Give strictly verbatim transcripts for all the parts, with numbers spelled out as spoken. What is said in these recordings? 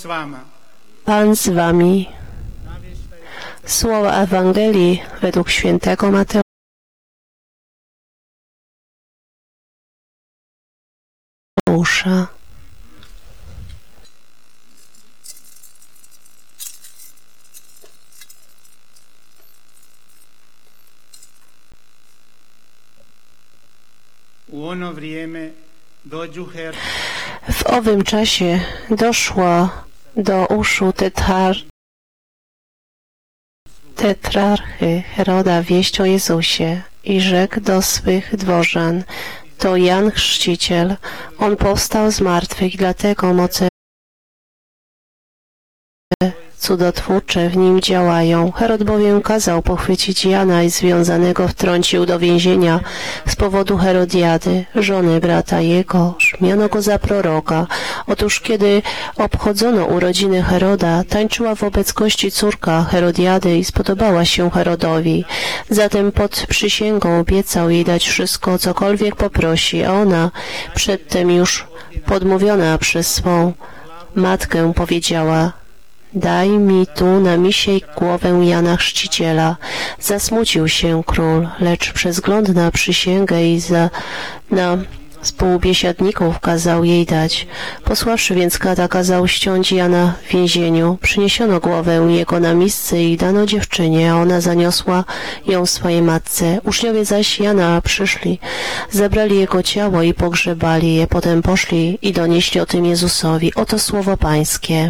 Pan z wami. Słowa Ewangelii według świętego Mateusza. W owym czasie doszło do uszu tetrar, tetrarchy Heroda wieść o Jezusie i rzekł do swych dworzan: to Jan Chrzciciel, on powstał z martwych, dlatego moce cudotwórcze w nim działają. Herod bowiem kazał pochwycić Jana i związanego wtrącił do więzienia z powodu Herodiady, żony brata jego. Miano go za proroka. Otóż kiedy obchodzono urodziny Heroda, tańczyła wobec gości córka Herodiady i spodobała się Herodowi. Zatem pod przysięgą obiecał jej dać wszystko, cokolwiek poprosi, a ona przedtem już podmówiona przez swą matkę powiedziała: daj mi tu na misiej głowę Jana Chrzciciela. Zasmucił się król, lecz przez wzgląd na przysięgę i za, na współbiesiadników kazał jej dać. Posławszy więc kata, kazał ściąć Jana w więzieniu. Przyniesiono głowę jego na misce i dano dziewczynie, a ona zaniosła ją swojej matce. Uczniowie zaś Jana przyszli, zabrali jego ciało i pogrzebali je. Potem poszli i donieśli o tym Jezusowi. Oto słowo Pańskie.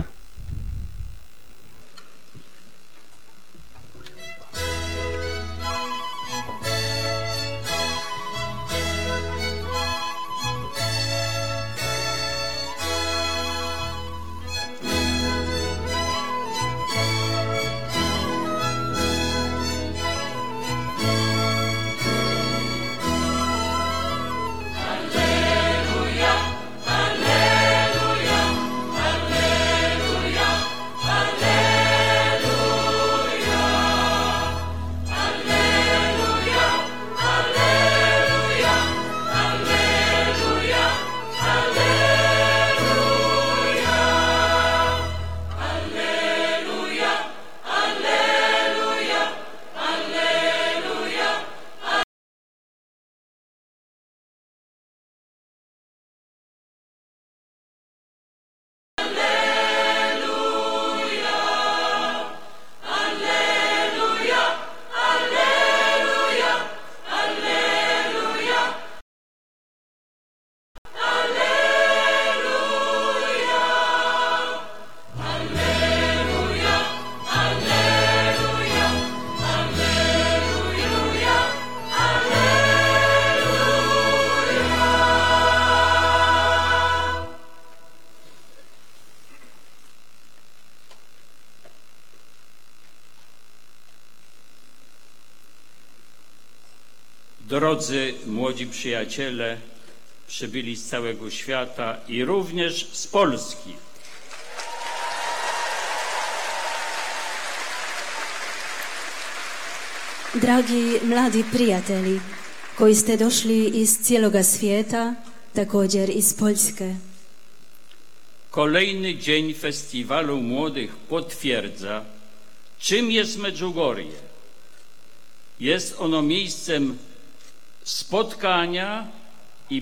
Drodzy młodzi przyjaciele, przybyli z całego świata i również z Polski. Dragi mladi prijatelji, koji ste došli iz cijeloga svijeta, također iz Poljske. Kolejny dzień festiwalu młodych potwierdza, czym jest Medjugorje. Jest ono miejscem spotkania i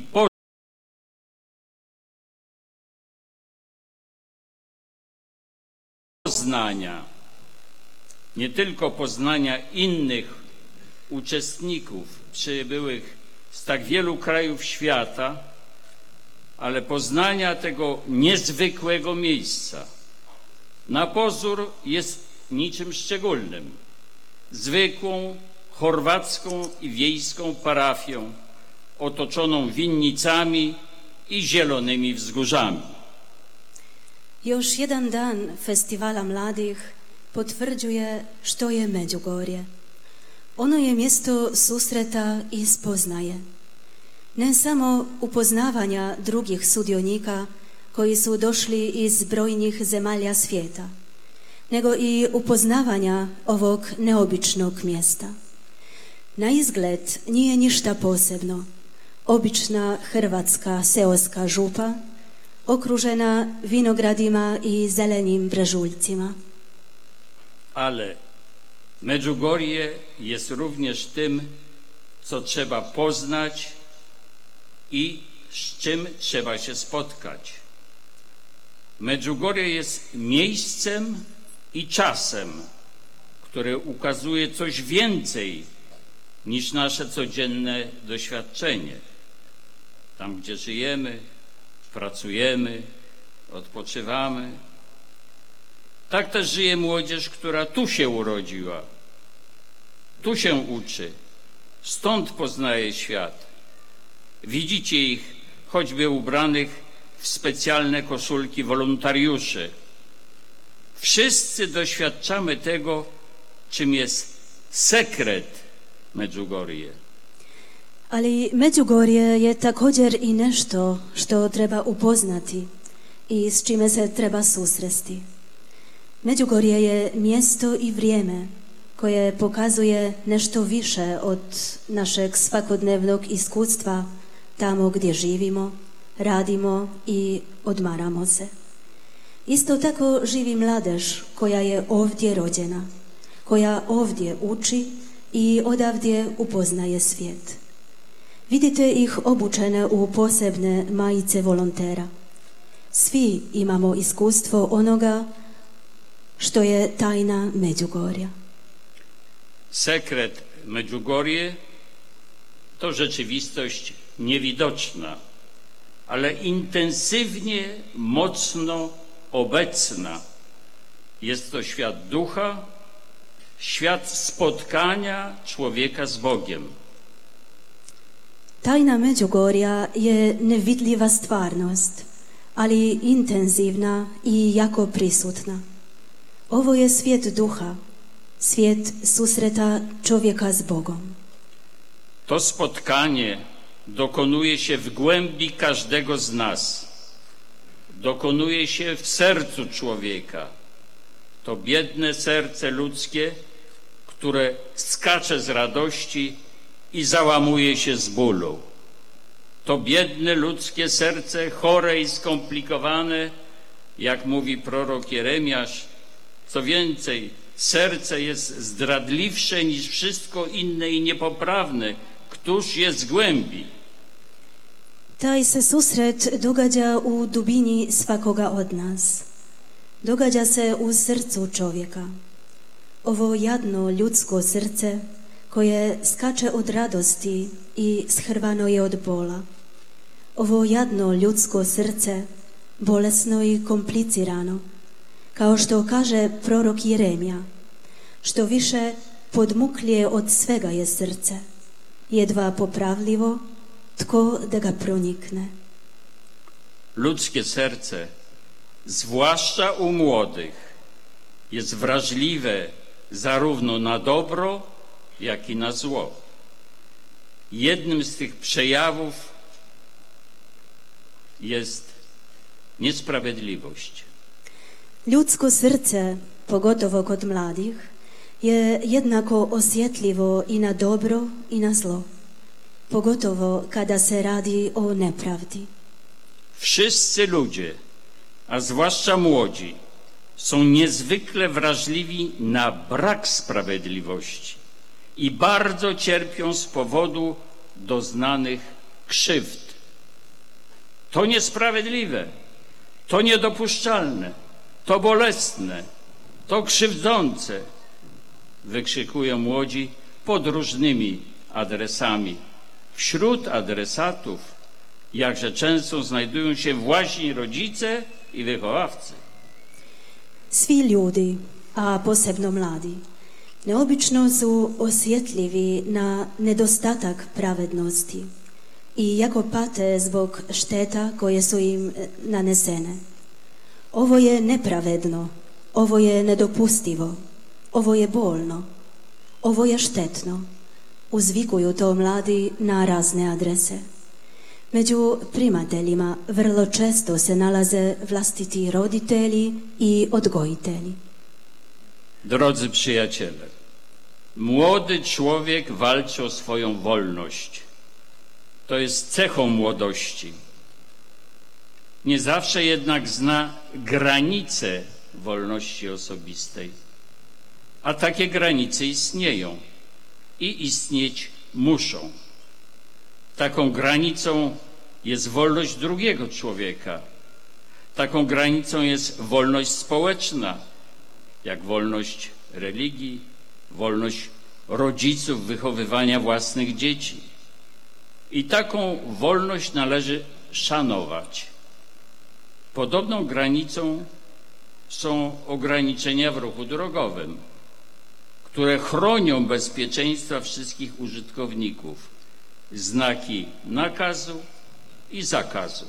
poznania, nie tylko poznania innych uczestników przybyłych z tak wielu krajów świata, ale poznania tego niezwykłego miejsca. Na pozór jest niczym szczególnym, zwykłą chorwacką i wiejską parafią, otoczoną winnicami i zielonymi wzgórzami. Još jedan dan festivala mladih potvrđuje što je Međugorje. Ono je mjesto susreta i spoznaje. Ne samo upoznavanja drugih sudionika koji su došli iz brojnih zemalja svijeta, nego i upoznavanja ovog neobičnog mjesta. Na izgled nije ništa posebno. Obična hrvatska seoska župa, okružena vinogradima i zelenim brežuljcima. Ale Medjugorje jest również tym, co trzeba poznać i z czym trzeba się spotkać. Medjugorje jest miejscem i czasem, które ukazuje coś więcej niż nasze codzienne doświadczenie. Tam, gdzie żyjemy, pracujemy, odpoczywamy. Tak też żyje młodzież, która tu się urodziła, tu się uczy, stąd poznaje świat. Widzicie ich choćby ubranych w specjalne koszulki wolontariuszy. Wszyscy doświadczamy tego, czym jest sekret Medjugorje. Ali Međugorje je također i nešto što treba upoznati i s čime se treba susresti. Međugorje je mjesto i vrijeme koje pokazuje nešto više od našeg svakodnevnog iskustva tamo gdje živimo, radimo i odmaramo se. Isto tako živi mladež koja je ovdje rođena, koja ovdje uči i odavdje upoznaje svijet. Vidite ih obučene u posebne majice volontera. Svi imamo iskustvo onoga što je tajna Međugorja. Sekret Medjugorje to rzeczywistość niewidoczna, ale intensywnie, mocno obecna. Jest to świat ducha, świat spotkania człowieka z Bogiem. Tajna Međugorja je nevidljiva stvarnost, ali intenzivna i jako prisutna. Ovo je svijet duha, svijet susreta człowieka z Bogom. To spotkanie dokonuje się w głębi każdego z nas. Dokonuje się w sercu człowieka. To biedne serce ludzkie, które skacze z radości i załamuje się z bólu. To biedne ludzkie serce, chore i skomplikowane, jak mówi prorok Jeremiasz. Co więcej, serce jest zdradliwsze niż wszystko inne i niepoprawne. Któż je zgłębi? Taj se susret događa u dubini svakoga od nas. Događa se u srcu čovjeka. Ovo jadno ljudsko srce koje skače od radosti i shrvano je od bola. Ovo jadno ljudsko srce, bolesno i komplicirano, kao što kaže prorok Jeremija, što više podmuklije od svega je srce, jedva popravljivo, tko da ga pronikne. Ludzkie serce, zwłaszcza u młodych, jest wrażliwe zarówno na dobro, jak i na zło. Jednym z tych przejawów jest niesprawiedliwość. Ljudsko srce, pogotovo kod mladih, je jednako osjetljivo i na dobro i na zlo, pogotovo kada se radi o nepravdi. Wszyscy ludzie, a zwłaszcza młodzi, są niezwykle wrażliwi na brak sprawiedliwości i bardzo cierpią z powodu doznanych krzywd. To niesprawiedliwe, to niedopuszczalne, to bolesne, to krzywdzące, wykrzykują młodzi pod różnymi adresami. Wśród adresatów jakże często znajdują się właśnie rodzice i wychowawcy. Svi ljudi, a posebno mladi, neobično su osjetljivi na nedostatak pravednosti i jako pate zbog šteta koje su im nanesene. Ovo je nepravedno, ovo je nedopustivo, ovo je bolno, ovo je štetno. Uzvikuju to mladi na razne adrese. Među primateljima vrlo često se nalaze vlastiti roditelji i odgojitelji. Drodzy przyjaciele, młody człowiek walczy o swoją wolność. To jest cechą młodości. nie zawsze jednak zna granice wolności osobistej. A takie granice istnieją i istnieć muszą. Taką granicą jest wolność drugiego człowieka. Taką granicą jest wolność społeczna, jak wolność religii, wolność rodziców wychowywania własnych dzieci. I taką wolność należy szanować. Podobną granicą są ograniczenia w ruchu drogowym, które chronią bezpieczeństwa wszystkich użytkowników. Znaki nakazu i zakazu.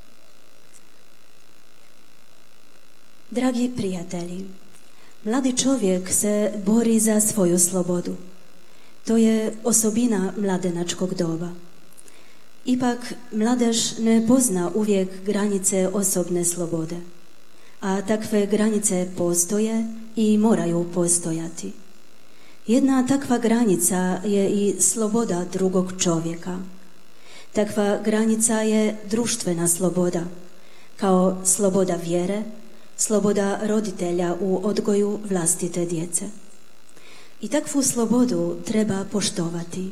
Dragi prijatelji, mladi čovjek se bori za svoju slobodu. To je osobina mladenačkog doba. Ipak, mladež ne pozna uvijek granice osobne slobode, a takve granice postoje i moraju postojati. Jedna takva granica je i sloboda drugog čovjeka. Takva granica je društvena sloboda, kao sloboda vjere, sloboda roditelja u odgoju vlastite djece. I takvu slobodu treba poštovati.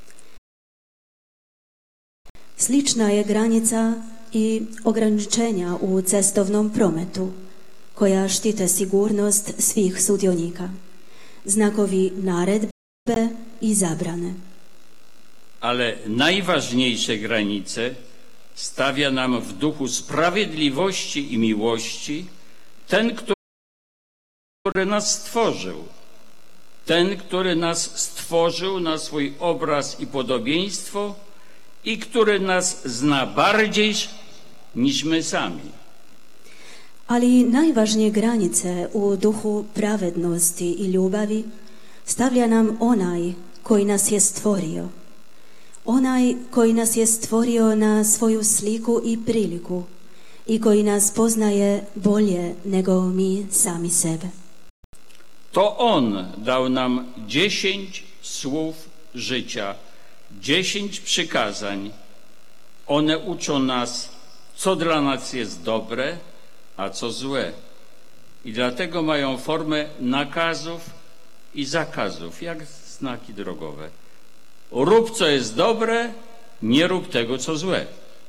Slična je granica i ograničenja u cestovnom prometu, koja štite sigurnost svih sudionika. Znakowi naredbe i zabrane. Ale najważniejsze granice stawia nam w duchu sprawiedliwości i miłości ten, który nas stworzył. Ten, który nas stworzył na swój obraz i podobieństwo i który nas zna bardziej niż my sami. Ali najvažnije granice u duhu pravednosti i ljubavi stavlja nam onaj koji nas je stvorio. Onaj koji nas je stvorio na svoju sliku i priliku i koji nas poznaje bolje nego mi sami sebe. To On dał nam dziesięć słów życia, dziesięć przykazań. One uczą nas, co dla nas jest dobre, a co złe. I dlatego mają formę nakazów i zakazów, jak znaki drogowe. Rób, co jest dobre, nie rób tego, co złe.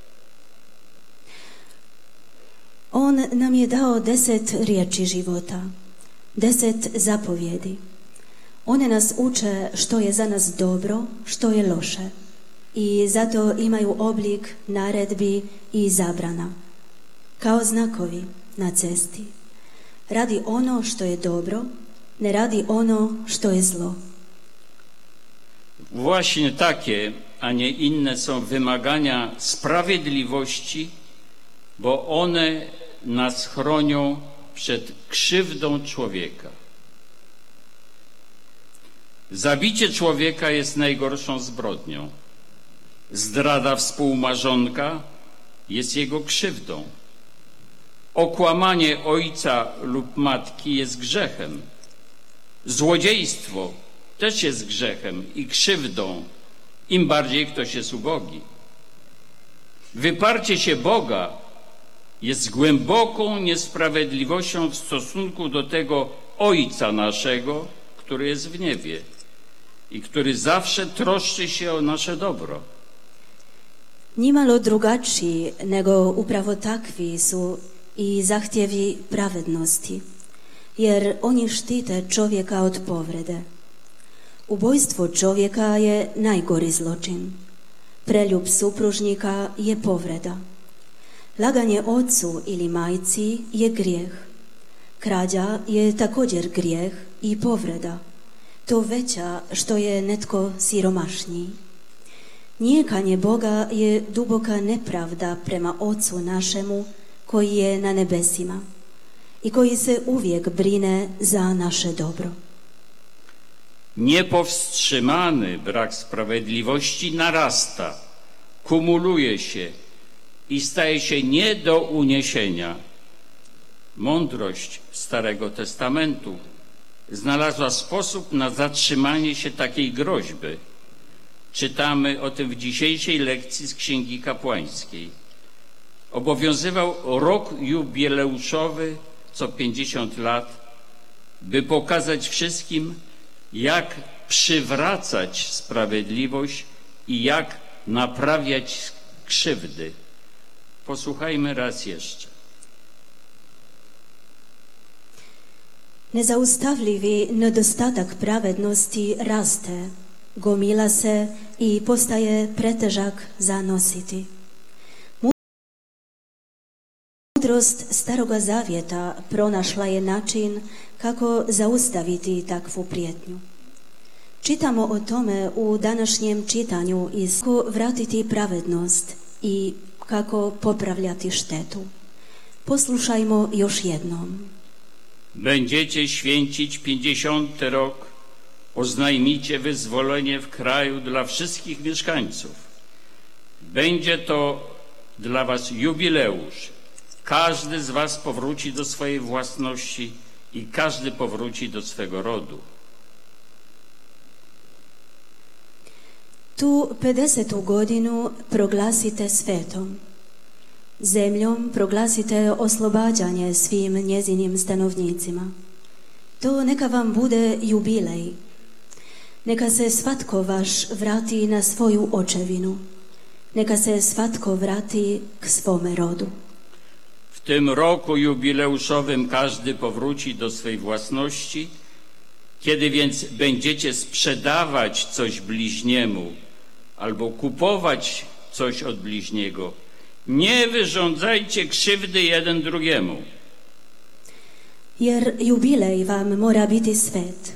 On nam je dao deset riječi života, deset zapovjedi. One nas uče što je za nas dobro, što je loše. I zato imaju oblik naredbi i zabrana, kao znakovi na cesti. Radi ono što je dobro, ne radi ono što je zlo. Właśnie takie, a nie inne są wymagania sprawiedliwości, bo one nas chronią przed krzywdą człowieka. Zabicie człowieka jest najgorszą zbrodnią. Zdrada współmarzonka jest jego krzywdą. Okłamanie ojca lub matki jest grzechem. Złodziejstwo też jest grzechem i krzywdą, im bardziej ktoś jest ubogi. Wyparcie się Boga jest głęboką niesprawiedliwością w stosunku do tego Ojca naszego, który jest w niebie i który zawsze troszczy się o nasze dobro. Nimalo drugačiji nego upravo takvi su i zahtjevi pravednosti, jer oni štite čovjeka od povrede. Ubojstvo čovjeka je najgori zločin. Preljub supružnika je povreda. Laganje ocu ili majci je grijeh. Krađa je također grijeh i povreda. To veća što je netko siromašniji. Nijekanje Boga je duboka nepravda prema Ocu našemu koji je na nebesima i koji se uvijek brine za naše dobro. Niepowstrzymany brak sprawiedliwości narasta, kumuluje się i staje się nie do uniesienia. Mądrość Starego Testamentu znalazła sposób na zatrzymanie się takiej groźby. Czytamy o tym w dzisiejszej lekcji z Księgi Kapłańskiej. obowiązywał rok jubileuszowy co pięćdziesiąt lat, by pokazać wszystkim, jak przywracać sprawiedliwość i jak naprawiać krzywdy. Posłuchajmy raz jeszcze. Nezaustavljivi nedostatak pravednosti raste, gomila se i postaje pretežak za nositi. Mudrost Staroga Zavjeta pronašla je način kako zaustaviti takvu prijetnju. Čitamo o tome u današnjem čitanju iz kako vratiti pravednost i kako popravljati štetu. Poslušajmo još jednom. Będziecie święcić pięćdziesiąty rok, oznajmicie wyzwolenie w kraju dla wszystkich mieszkańców. Będzie to dla was jubileusz. Każdy z was powróci do swojej własności i każdy powróci do swego rodu. Tu pedesetu godinu proglasite svetom. Zemljom proglasite oslobađanje svim njezinim stanovnicima. To neka vam bude jubilej. Neka se svatko vaš vrati na svoju očevinu. Neka se svatko vrati k svome rodu. W tym roku jubileuszowym każdy powróci do swej własności. Kiedy więc będziecie sprzedawać coś bliźniemu albo kupować coś od bliźniego, nie wyrządzajcie krzywdy jeden drugiemu. Jer jubilej vam mora biti svet.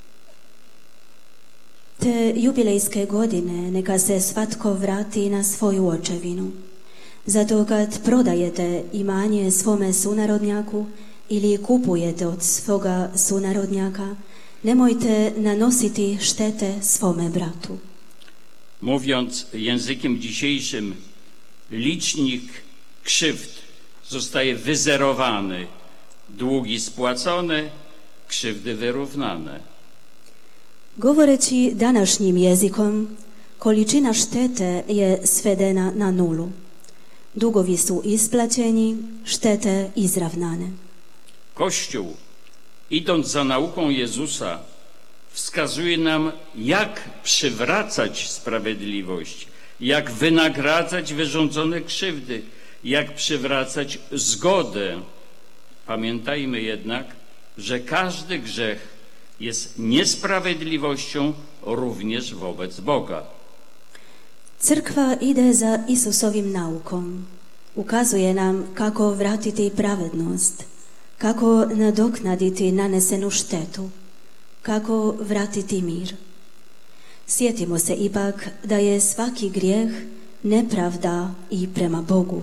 Te jubilejske godine neka se svatko vrati na svoju očevinu. Zato kad prodajete imanje svome sunarodnjaku ili kupujete od svoga sunarodnjaka, nemojte nanositi štete svome bratu. Mówiąc językiem dzisiejszym, licznik krzywd zostaje wyzerowany, długi spłacone, krzywdy wyrównane. Govoreći današnjim jezikom, količina štete je svedena na nulu. Dugovi su isplaćeni, štete izravnane. Kościół, idąc za nauką Jezusa, wskazuje nam, jak przywracać sprawiedliwość, jak wynagradzać wyrządzone krzywdy, jak przywracać zgodę. Pamiętajmy jednak, że każdy grzech jest niesprawiedliwością również wobec Boga. Crkva ide za Isusovim naukom. Ukazuje nam kako vratiti pravednost, kako nadoknaditi nanesenu štetu, kako vratiti mir. Sjetimo se ipak da je svaki grijeh nepravda i prema Bogu.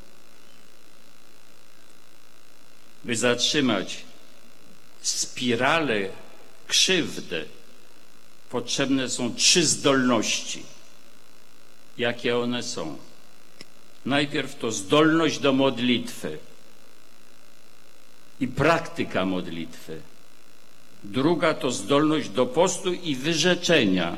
By zatrzymać spiralę krzywdy, potrzebne są trzy zdolności. Jakie one są? Najpierw to zdolność do modlitwy i praktyka modlitwy. Druga to zdolność do postu i wyrzeczenia.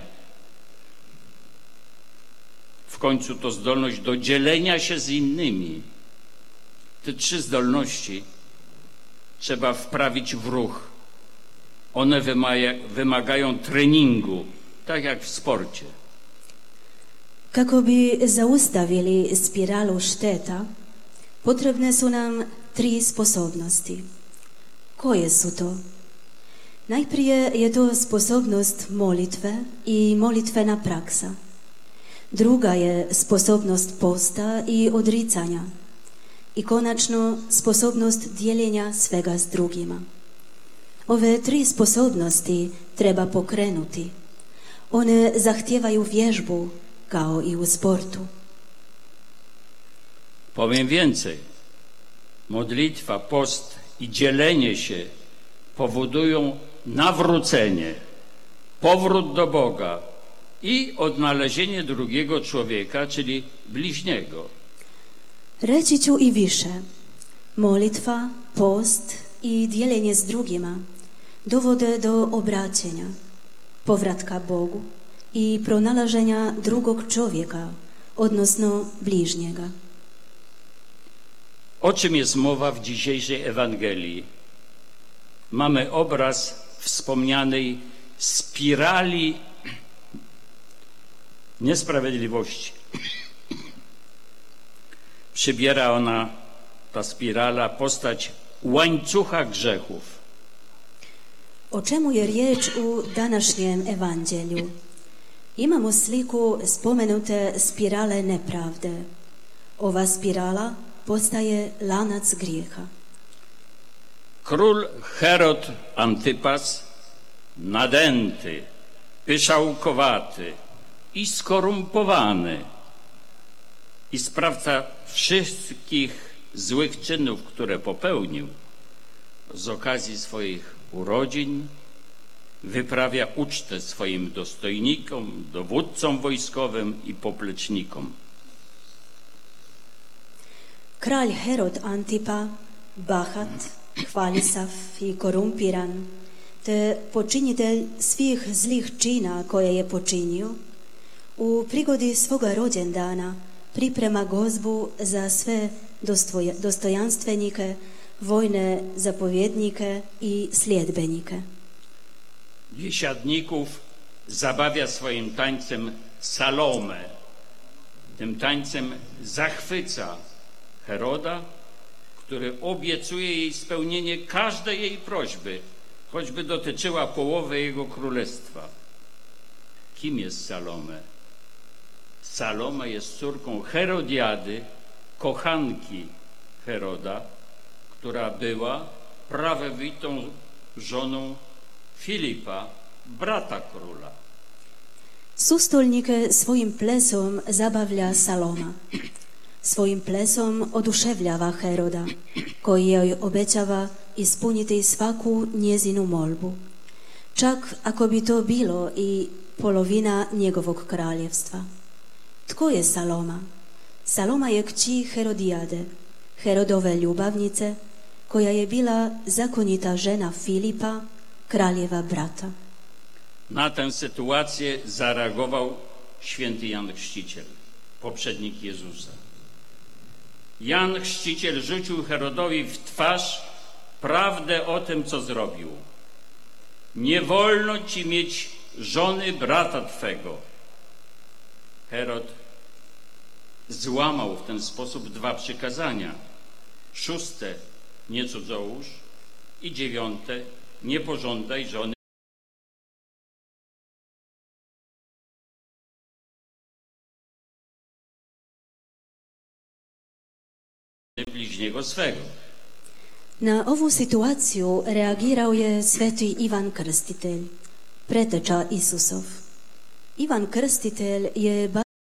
W końcu to zdolność do dzielenia się z innymi. Te trzy zdolności trzeba wprawić w ruch. One wymagają treningu, tak jak w sporcie. Kako bi zaustavili spiralu šteta, potrebne su nam tri sposobnosti. Koje su to? Najprije je to sposobnost molitve i molitvena praksa. Druga je sposobnost posta i odricanja. I konačno sposobnost dijeljenja svega s drugima. Ove tri sposobnosti treba pokrenuti. One zahtijevaju vježbu, kao i u sportu. Powiem więcej. Modlitwa, post i dzielenie się powodują nawrócenie, powrót do Boga i odnalezienie drugiego człowieka, czyli bliźniego. Reći ću i više. Molitva, post i dijeljenje s drugima dovode do obraćenja, povratka Bogu i pronalaženja drugog čovjeka, odnosno bližnjega. O czym jest mowa w dzisiejszej Ewangelii? Mamy obraz wspomnianej spirali niesprawiedliwości. Przybiera ona, ta spirala, postać łańcucha grzechów. O čemu je riječ u današnjem evanđelju? Imamo sliku spomenute spirale nepravde. Ova spirala postaje lanac grijeha. Król Herod Antypas, nadęty, pyszałkowaty i skorumpowany i sprawca wszystkich złych czynów, które popełnił, z okazji swoich urodzin wyprawia ucztę swoim dostojnikom, dowódcom wojskowym i poplecznikom. Kralj Herod Antipa, bahat, hvalisav i korumpiran, te počinitelj svih zlih čina koje je počinio, u prigodi svoga rođendana priprema gozbu za sve dostoj, dostojanstvenike, vojne zapovjednike i sljedbenike. Biesiadników zabawia swoim tańcem Salomę. Tym tańcem zachwyca Heroda, który obiecuje jej spełnienie każdej jej prośby, choćby dotyczyła połowy jego królestwa. Kim jest Salome? Salome jest córką Herodiady, kochanki Heroda, która była prawowitą żoną Filipa, brata króla. Sustolnike svojim plesom zabavlja Saloma. Svojim plesom oduševljava Heroda, koji joj obećava ispuniti svaku njezinu molbu, čak ako bi to bilo i polovina njegovog kraljevstva. Tko je Saloma? Saloma je kći Herodijade, Herodove ljubavnice, koja je bila zakonita žena Filipa, kraljeva brata. Na tę sytuację zareagował święty Jan Chrzciciel, poprzednik Jezusa. Jan Chrzciciel rzucił Herodowi w twarz prawdę o tym, co zrobił. Nie wolno ci mieć żony brata twego. Herod złamał w ten sposób dwa przykazania. Szóste, nie cudzołóż, i dziewiąte, nie pożądaj żony bliźniego swego. Na ovu situaciju reagirao je sveti Ivan Krstitelj, preteča Isusov. Ivan Krstitelj je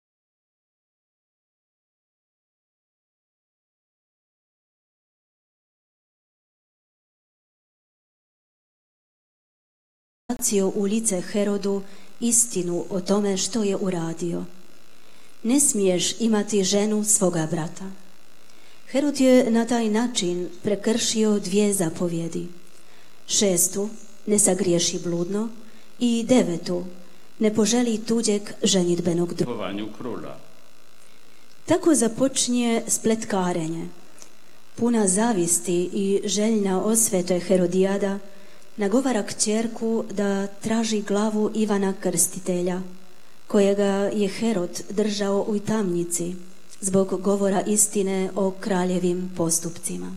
bacio u lice Herodu istinu o tome što je uradio. Ne smiješ imati ženu svoga brata. Herod je na taj način prekršio dvije zapovjedi. Šestu, ne sagriješi bludno, i devetu, ne poželi tuđeg ženitbenog druga. Króla. Tako započinje spletkarenje. Puna zavisti i željna osvete Herodijada nagovara kćerku da traži glavu Ivana Krstitelja, kojega je Herod držao u tamnici zbog govora istine o kraljevim postupcima.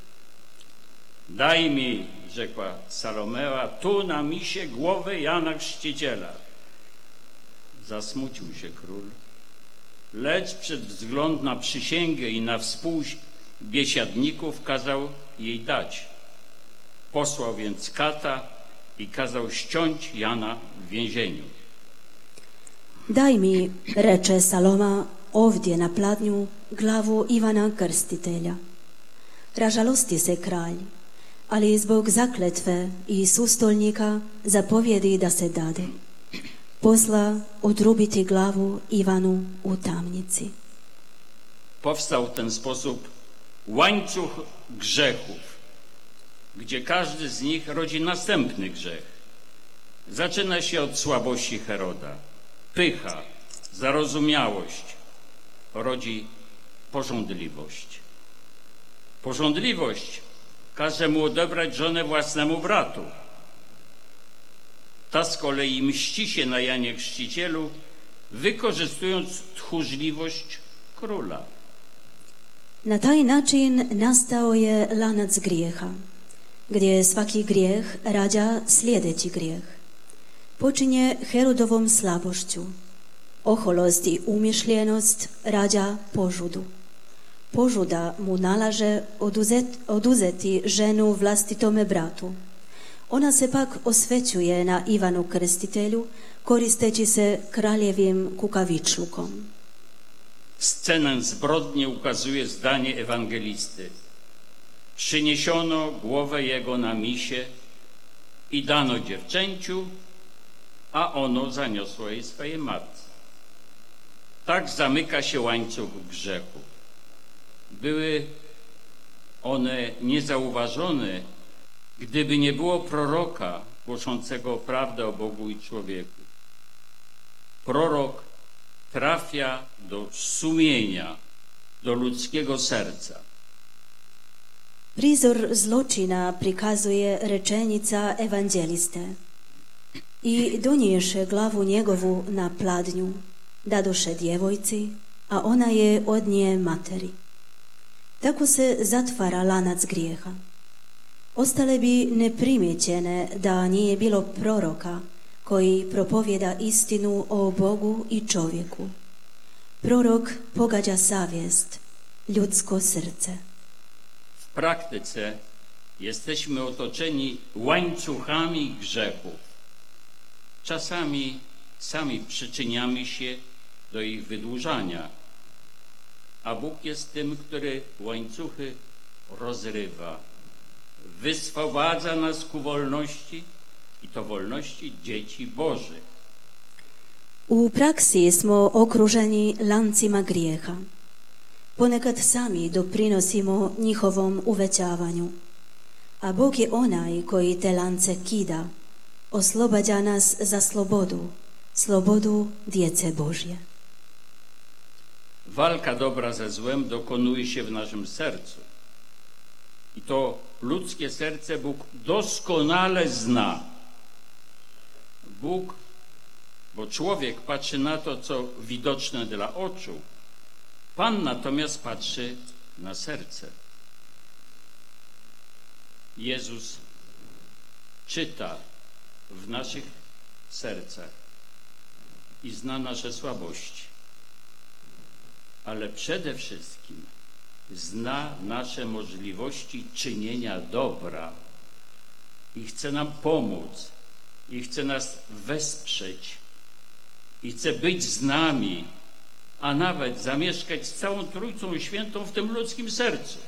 Daj mi, rzekła Salomea, tu na misie głowę Jana Chrzciciela. Zasmucił się król, lecz przed wzgląd na przysięgę i na współbiesiadników kazał jej dać. Posłał więc kata i kazał ściąć Jana w więzieniu. Daj mi, reče Saloma, ovdje na pladnju glavu Ivana Krstitelja. Ražalosti se kralj, ali zbog zakletve i sustolnika zapovjedi da se dade. Posla odrubiti glavu Ivanu u tamnici. Powstał w ten sposób łańcuch grzechów, gdzie każdy z nich rodzi następny grzech. Zaczyna się od słabości Heroda. Pycha, zarozumiałość rodzi pożądliwość. Pożądliwość każe mu odebrać żonę własnemu bratu. Ta z kolei mści się na Janie Chrzcicielu, wykorzystując tchórzliwość króla. Na taj način nastao je lanac grijeha, gdje svaki grijeh rađa sljedeći grijeh. Počinje Herodovom slabošću. Oholost i umišljenost rađa požudu. Požuda mu nalaže oduzet, oduzeti ženu vlastitome bratu. Ona se pak osvećuje na Ivanu Krstitelju, koristeći se kraljevim kukavičlukom. Scenę zbrodni ukazuje zdanie ewangelisty. Przyniesiono głowę jego na misie i dano dziewczęciu, a ono zaniosło jej swojej matce. Tak zamyka się łańcuch grzechu. Były one niezauważone, gdyby nie było proroka głoszącego prawdę o Bogu i człowieku. Prorok trafia do sumienia, do ludzkiego serca. Prizor zločina prikazuje rečenica evanđeliste. I doniješe glavu njegovu na pladnju, dadoše djevojci, a ona je od nje materi. Tako se zatvara lanac grijeha. Ostale bi neprimjećene da nije bilo proroka koji propovjeda istinu o Bogu i čovjeku. Prorok pogađa savjest, ljudsko srce. W praktyce jesteśmy otoczeni łańcuchami grzechów. Czasami sami przyczyniamy się do ich wydłużania, a Bóg jest tym, który łańcuchy rozrywa, wyswobadza nas ku wolności i to wolności dzieci Bożych. U praksi smo okruženi lancima grijeha. Ponekad sami doprinosimo njihovom uvećavanju, a Bog je onaj koji te lance kida, oslobađa nas za slobodu, slobodu djece Božje. Walka dobra ze złem dokonuje się w naszym sercu. I to ludzkie serce Bóg doskonale zna. Bóg, bo człowiek patrzy na to, co widoczne dla oczu, Pan natomiast patrzy na serce. Jezus czyta w naszych sercach i zna nasze słabości, ale przede wszystkim zna nasze możliwości czynienia dobra i chce nam pomóc, i chce nas wesprzeć, i chce być z nami, a nawet zamieszkać z całą Trójcą Świętą w tym ludzkim sercu.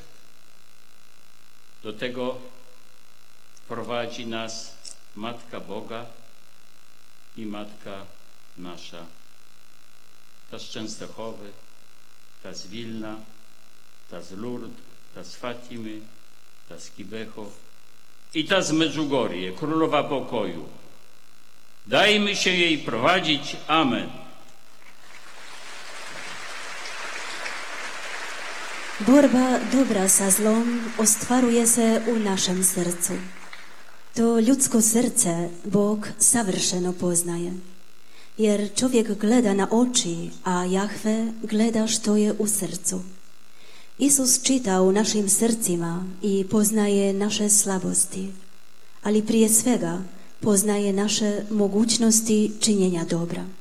Do tego prowadzi nas Matka Boga i Matka nasza, ta z Częstochowy, ta z Wilna, ta z Lourdes, ta z Fatimy, ta z Kibeho i ta z Medjugorje, Królowa Pokoju. Dajmy się jej prowadzić. Amen. Borba dobra sa zlom ostvaruje se u našem srcu. To ljudsko srce Bog savršeno poznaje. Jer čovjek gleda na oči, a Jahve gleda što je u srcu. Isus čita u našim srcima i poznaje naše slabosti, ali prije svega poznaje naše mogućnosti činjenja dobra.